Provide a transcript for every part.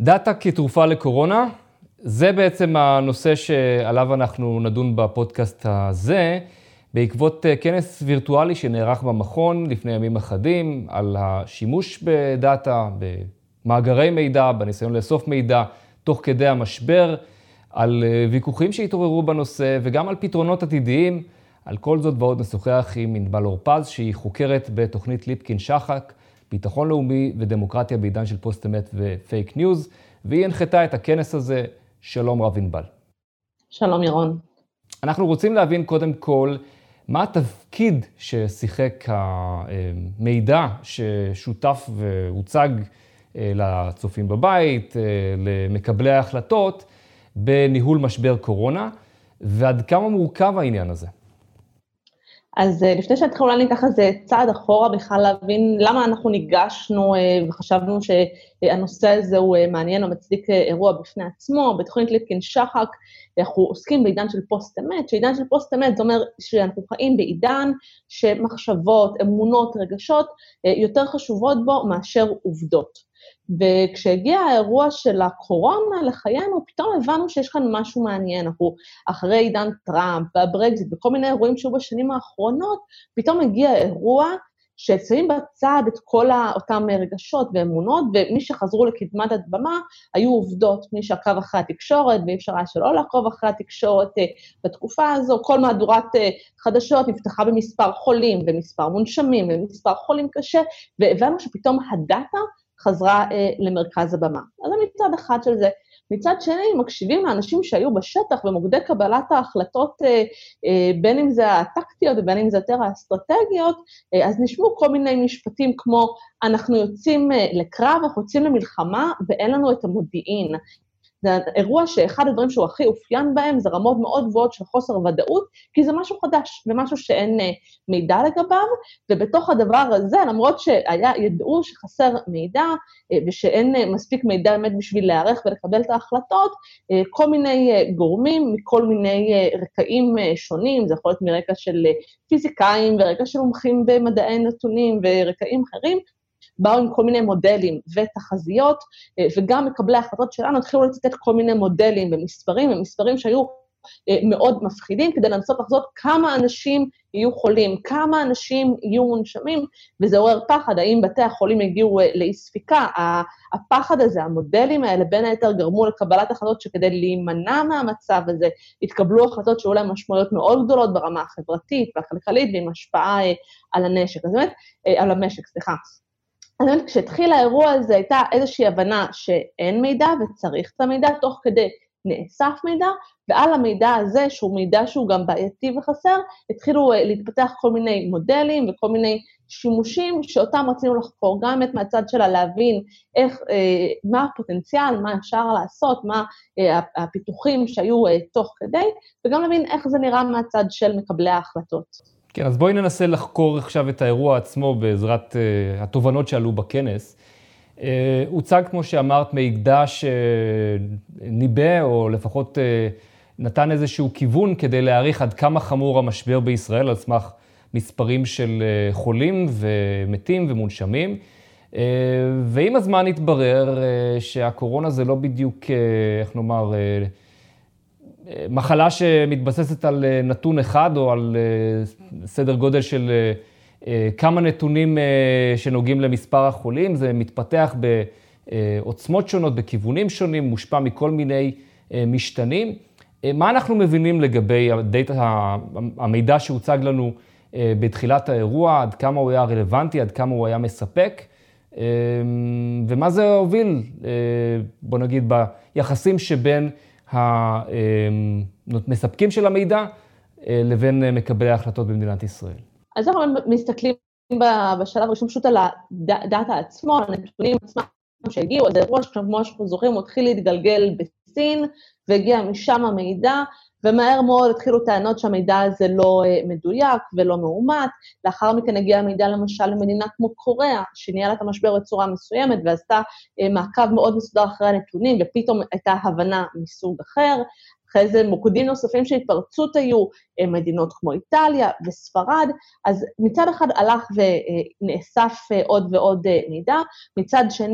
דאטה כתרופה לקורונה, זה בעצם הנושא שעליו אנחנו נדון בפודקאסט הזה, בעקבות כנס וירטואלי שנערך במכון לפני ימים אחדים, על השימוש בדאטה, במאגרי מידע, בניסיון לאסוף מידע תוך כדי המשבר, על ויכוחים שהתעוררו בנושא וגם על פתרונות עתידיים. על כל זאת ועוד נשוחח עם ענבל אורפז, שהיא חוקרת בתוכנית ליפקין-שחק, ביטחון לאומי ודמוקרטיה בעידן של פוסט אמת ופייק ניוז, והיא הנחתה את הכנס הזה. שלום רב ענבל. שלום ירון. אנחנו רוצים להבין קודם כל מה התפקיד ששיחק המידע ששותף והוצג לצופים בבית, למקבלי ההחלטות, בניהול משבר קורונה, ועד כמה מורכב העניין הזה. אז לפני שהתחלנו אולי ניקח איזה צעד אחורה בכלל להבין למה אנחנו ניגשנו וחשבנו שהנושא הזה הוא מעניין או מצדיק אירוע בפני עצמו. בתוכנית ליפקין-שחק אנחנו עוסקים בעידן של פוסט אמת, שעידן של פוסט אמת זה אומר שאנחנו חיים בעידן שמחשבות, אמונות, רגשות יותר חשובות בו מאשר עובדות. וכשהגיע האירוע של הקורונה לחיינו, פתאום הבנו שיש כאן משהו מעניין. אנחנו אחרי עידן טראמפ והברקזיט וכל מיני אירועים שהיו בשנים האחרונות, פתאום הגיע אירוע ששמים בצד את כל אותם רגשות ואמונות, ומי שחזרו לקדמת הבמה היו עובדות, מי שעקב אחרי התקשורת, ואי אפשר היה שלא לעקוב אחרי התקשורת בתקופה הזו. כל מהדורת חדשות נפתחה במספר חולים, במספר מונשמים, במספר חולים קשה, והבנו שפתאום הדאטה חזרה למרכז הבמה. אז זה מצד אחד של זה. מצד שני, מקשיבים לאנשים שהיו בשטח במוקדי קבלת ההחלטות, בין אם זה הטקטיות ובין אם זה יותר האסטרטגיות, אז נשמעו כל מיני משפטים כמו, אנחנו יוצאים לקרב, אנחנו יוצאים למלחמה, ואין לנו את המודיעין. זה אירוע שאחד הדברים שהוא הכי אופיין בהם, זה רמות מאוד גבוהות של חוסר ודאות, כי זה משהו חדש, ומשהו שאין מידע לגביו, ובתוך הדבר הזה, למרות ידעו שחסר מידע, ושאין מספיק מידע באמת בשביל להיערך ולקבל את ההחלטות, כל מיני גורמים, מכל מיני רקעים שונים, זה יכול להיות מרקע של פיזיקאים, ורקע של מומחים במדעי נתונים, ורקעים אחרים, באו עם כל מיני מודלים ותחזיות, וגם מקבלי ההחלטות שלנו התחילו לצטט כל מיני מודלים ומספרים שהיו מאוד מפחידים, כדי לנסות לחזות כמה אנשים יהיו חולים, כמה אנשים יהיו מונשמים, וזה עורר פחד, האם בתי החולים הגיעו לאי ספיקה. הפחד הזה, המודלים האלה, בין היתר גרמו לקבלת החלטות שכדי להימנע מהמצב הזה, התקבלו החלטות שהיו להם משמעויות מאוד גדולות ברמה החברתית והכלכלית, ועם השפעה על הנשק, אז באמת, על המשק, סליחה. אז באמת, כשהתחיל האירוע הזה, הייתה איזושהי הבנה שאין מידע וצריך את המידע, תוך כדי נאסף מידע, ועל המידע הזה, שהוא מידע שהוא גם בעייתי וחסר, התחילו להתפתח כל מיני מודלים וכל מיני שימושים, שאותם רצינו לחקור, גם באמת מהצד שלה להבין מה הפוטנציאל, מה אפשר לעשות, מה הפיתוחים שהיו תוך כדי, וגם להבין איך זה נראה מהצד של מקבלי ההחלטות. כן, אז בואי ננסה לחקור עכשיו את האירוע עצמו בעזרת התובנות שעלו בכנס. הוצג, כמו שאמרת, מידע שניבא, או לפחות נתן איזשהו כיוון כדי להעריך עד כמה חמור המשבר בישראל, על סמך מספרים של חולים ומתים ומונשמים. ועם הזמן התברר שהקורונה זה לא בדיוק, איך נאמר, מחלה שמתבססת על נתון אחד, או על סדר גודל של כמה נתונים שנוגעים למספר החולים. זה מתפתח בעוצמות שונות, בכיוונים שונים, מושפע מכל מיני משתנים. מה אנחנו מבינים לגבי המידע שהוצג לנו בתחילת האירוע, עד כמה הוא היה רלוונטי, עד כמה הוא היה מספק, ומה זה הוביל, בוא נגיד, ביחסים שבין המספקים של המידע לבין מקבלי ההחלטות במדינת ישראל? אז אנחנו מסתכלים בשלב הראשון פשוט על הדאטה עצמו, על הנתונים עצמם שהגיעו. אז האירוע כמו שאנחנו זוכרים, הוא התחיל להתגלגל בסין, והגיע משם המידע, ומהר מאוד התחילו טענות שהמידע הזה לא מדויק ולא מאומת. לאחר מכן הגיע המידע למשל למדינה כמו קוריאה, שניהלה את המשבר בצורה מסוימת, ועשתה מעקב מאוד מסודר אחרי הנתונים, ופתאום הייתה הבנה מסוג אחר. אחרי זה מוקדים נוספים שהתפרצות היו, מדינות כמו איטליה וספרד. אז מצד אחד הלך ונאסף עוד ועוד מידע, מצד שני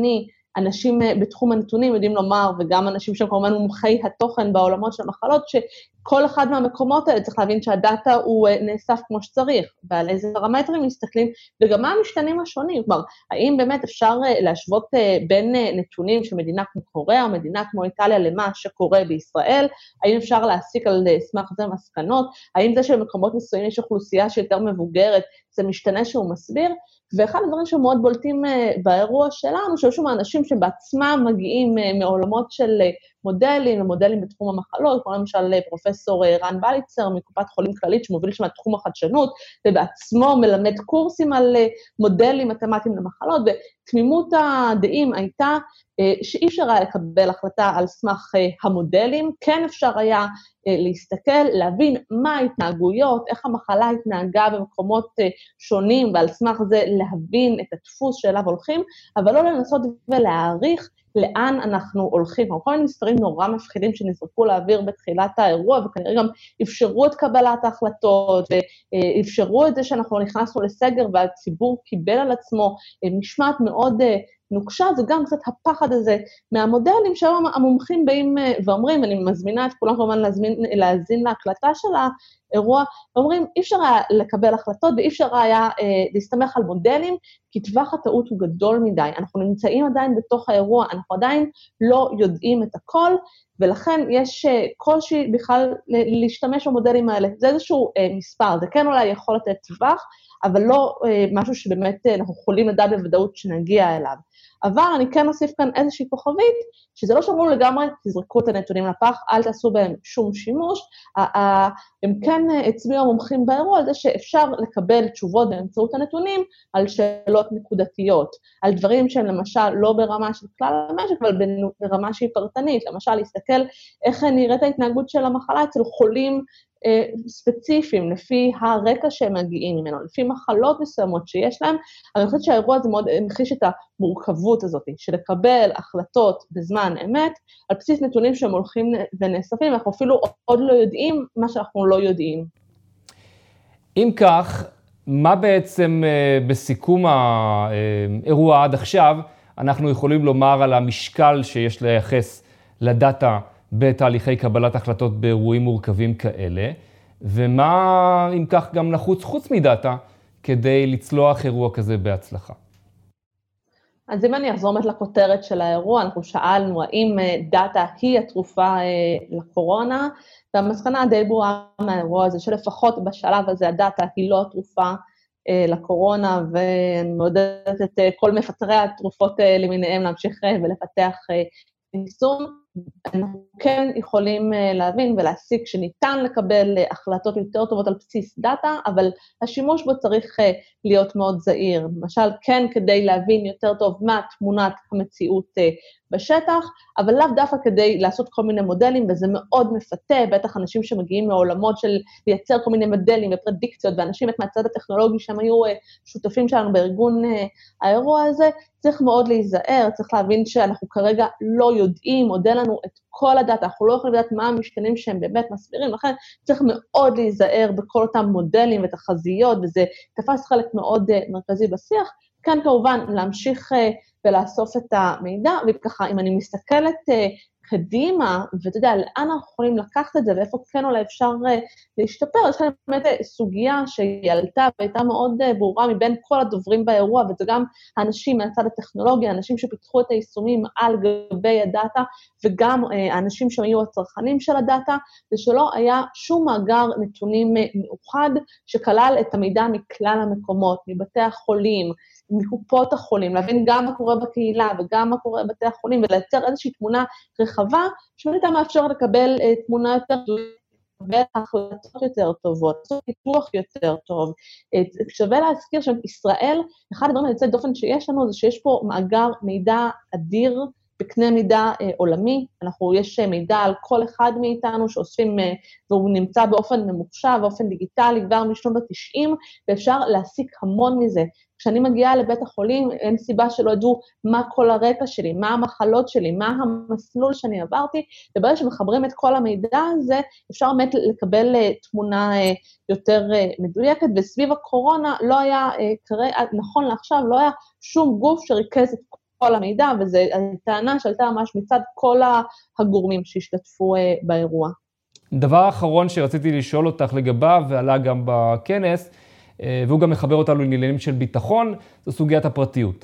אנשים בתחום הנתונים יודעים לומר, וגם אנשים שהם כמובן מומחי התוכן בעולמות של המחלות, שכל אחד מהמקומות האלה צריך להבין שהדאטה הוא נאסף כמו שצריך, ועל איזה פרמטרים מסתכלים, וגם מה המשתנים השונים, כלומר, האם באמת אפשר להשוות בין נתונים של מדינה כמו קוריאה, או מדינה כמו איטליה, למה שקורה בישראל, האם אפשר להסיק על סמך זה מסקנות, האם זה שבמקומות מסוימים יש אוכלוסייה שיותר מבוגרת, זה משתנה שהוא מסביר, ואחד הדברים שמאוד בולטים באירוע שלנו, שיש שם אנשים שבעצמם מגיעים מעולמות של מודלים, ומודלים בתחום המחלות, כמו למשל פרופסור רן בליצר מקופת חולים כללית, שמוביל שם את תחום החדשנות, ובעצמו מלמד קורסים על מודלים מתמטיים למחלות, ותמימות הדעים הייתה שאי אפשר היה לקבל החלטה על סמך המודלים, כן אפשר היה להסתכל, להבין מה ההתנהגויות, איך המחלה התנהגה במקומות שונים, ועל סמך זה להבין את הדפוס שאליו הולכים, אבל לא לנסות ולהעריך לאן אנחנו הולכים. כל מיני מספרים נורא מפחידים שנזרקו לאוויר בתחילת האירוע, וכנראה גם אפשרו את קבלת ההחלטות, ואפשרו את זה שאנחנו נכנסנו לסגר, והציבור קיבל על עצמו משמעת מאוד נוקשה, זה גם קצת הפחד הזה מהמודלים, שהיום המומחים באים ואומרים, אני מזמינה את כולם כמובן להזין להקלטה של האירוע, ואומרים, אי אפשר היה לקבל החלטות, ואי אפשר היה להסתמך על מודלים, כי טווח הטעות הוא גדול מדי, אנחנו נמצאים עדיין בתוך האירוע, אנחנו עדיין לא יודעים את הכל, ולכן יש קושי בכלל להשתמש במודלים האלה, זה איזשהו מספר, זה כן אולי יכול לתת טווח, אבל לא משהו שבאמת אנחנו יכולים לדעת בוודאות שנגיע אליו. אבל אני כן אוסיף כאן איזושהי כוכבית, שזה לא שאמרו לגמרי, תזרקו את הנתונים לפח, אל תעשו בהם שום שימוש, הם כן הצביעו המומחים באירוע על זה שאפשר לקבל תשובות באמצעות הנתונים על שאלות נקודתיות, על דברים שהם למשל לא ברמה של כלל המשק, אבל ברמה שהיא פרטנית, למשל להסתכל איך נראית ההתנהגות של המחלה אצל חולים ספציפיים, לפי הרקע שהם מגיעים ממנו, לפי מחלות מסוימות שיש להם, אני חושבת שהאירוע הזה מאוד המחיש את המורכבות הזאת, של לקבל החלטות בזמן אמת, על בסיס נתונים שהם הולכים ונאספים, אנחנו אפילו עוד לא יודעים מה שאנחנו לא יודעים. אם כך, מה בעצם בסיכום האירוע עד עכשיו, אנחנו יכולים לומר על המשקל שיש לייחס לדאטה בתהליכי קבלת החלטות באירועים מורכבים כאלה, ומה אם כך גם נחוץ חוץ מדאטה כדי לצלוח אירוע כזה בהצלחה? אז אם אני אחזור לכותרת של האירוע, אנחנו שאלנו האם דאטה היא התרופה לקורונה, והמסקנה די ברורה מהאירוע הזה, שלפחות בשלב הזה הדאטה היא לא התרופה לקורונה, ואני מעודדת את כל מפתרי התרופות למיניהם להמשיך ולפתח יישום. אנחנו כן יכולים להבין ולהסיק שניתן לקבל החלטות יותר טובות על בסיס דאטה, אבל השימוש בו צריך להיות מאוד זהיר. למשל, כן כדי להבין יותר טוב מה תמונת המציאות בשטח, אבל לאו דווקא כדי לעשות כל מיני מודלים, וזה מאוד מפתה, בטח אנשים שמגיעים מעולמות של לייצר כל מיני מודלים ופרדיקציות, ואנשים מהצד הטכנולוגי שהם היו שותפים שלנו בארגון האירוע הזה, צריך מאוד להיזהר, צריך להבין שאנחנו כרגע לא יודעים, מודל לנו את כל הדאטה, אנחנו לא יכולים לדעת מה המשתנים שהם באמת מסבירים, לכן צריך מאוד להיזהר בכל אותם מודלים ותחזיות, וזה תפס חלק מאוד מרכזי בשיח, כאן כמובן להמשיך ולאסוף את המידע, וככה אם אני מסתכלת קדימה, ואתה יודע, לאן אנחנו יכולים לקחת את זה, ואיפה כן אולי אפשר להשתפר, יש כאן באמת סוגיה שהיא עלתה, והייתה מאוד ברורה מבין כל הדוברים באירוע, וזה גם האנשים מהצד הטכנולוגיה, האנשים שפיתחו את היישומים על גבי הדאטה, וגם האנשים שהיו הצרכנים של הדאטה, זה שלא היה שום מאגר נתונים מאוחד, שכלל את המידע מכלל המקומות, מבתי החולים, מקופות החולים, להבין גם מה קורה בקהילה וגם מה קורה בבתי החולים, ולייצר איזושהי תמונה רחבה, שבאמת מאפשר לקבל תמונה יותר לקבל החלטות יותר טובות, לעשות פיתוח יותר טוב. שווה להזכיר שישראל, אחד הדברים היוצאי דופן שיש לנו, זה שיש פה מאגר מידע אדיר, בקנה מידע עולמי, יש מידע על כל אחד מאיתנו שאוספים, והוא נמצא באופן ממוחשב, באופן דיגיטלי, כבר משנות ה-90, ואפשר להסיק המון מזה. כשאני מגיעה לבית החולים, אין סיבה שלא ידעו מה כל הרקע שלי, מה המחלות שלי, מה המסלול שאני עברתי, וברגע שמחברים את כל המידע הזה, אפשר באמת לקבל תמונה יותר מדויקת, וסביב הקורונה לא היה, נכון לעכשיו, לא היה שום גוף שריכז את המידע, וזו טענה שעלתה ממש מצד כל הגורמים שהשתתפו באירוע. דבר אחרון שרציתי לשאול אותך לגביו, ועלה גם בכנס, והוא גם מחבר אותנו לעניינים של ביטחון, זו סוגיית הפרטיות.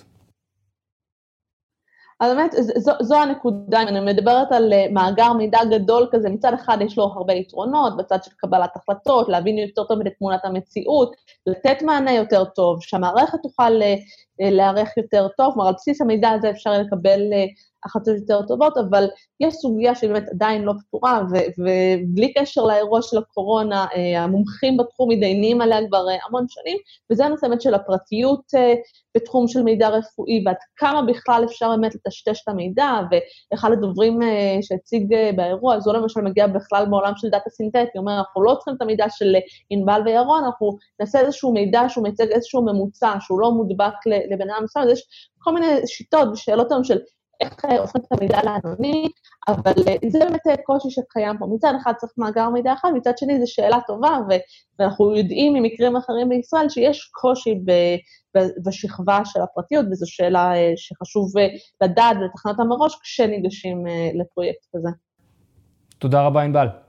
אז באמת, זו הנקודה, אם אני מדברת על מאגר מידע גדול כזה, מצד אחד יש לו הרבה יתרונות, בצד של קבלת החלטות, להבין יותר טוב את תמונת המציאות, לתת מענה יותר טוב, שהמערכת תוכל להערך יותר טוב, כלומר, על בסיס המידע הזה אפשר לקבל החלטות יותר טובות, אבל יש סוגיה שבאמת עדיין לא פתורה, ובלי קשר לאירוע של הקורונה, המומחים בתחום מתדיינים עליה כבר המון שנים, וזה הנושא באמת של הפרטיות בתחום של מידע רפואי, ועד כמה בכלל אפשר באמת לטשטש את המידע, ואחד הדוברים שהציג באירוע, זו למשל מגיע בכלל בעולם של דאטה סינתטי, אומר, אנחנו לא צריכים את המידע של ענבל וירון, אנחנו נעשה איזשהו מידע שהוא מייצג איזשהו ממוצע, שהוא לא מודבק לבן אדם מסוים, אז יש כל מיני שיטות ושאלות היום של איך הופכים את המידע לאנוני, אבל זה באמת קושי שקיים פה. מצד אחד צריך מאגר מידע אחד, מצד שני זו שאלה טובה, ואנחנו יודעים ממקרים אחרים בישראל שיש קושי בשכבה של הפרטיות, וזו שאלה שחשוב לדעת ולתכנן אותה מראש כשניגשים לפרויקט כזה. תודה רבה, ענבל.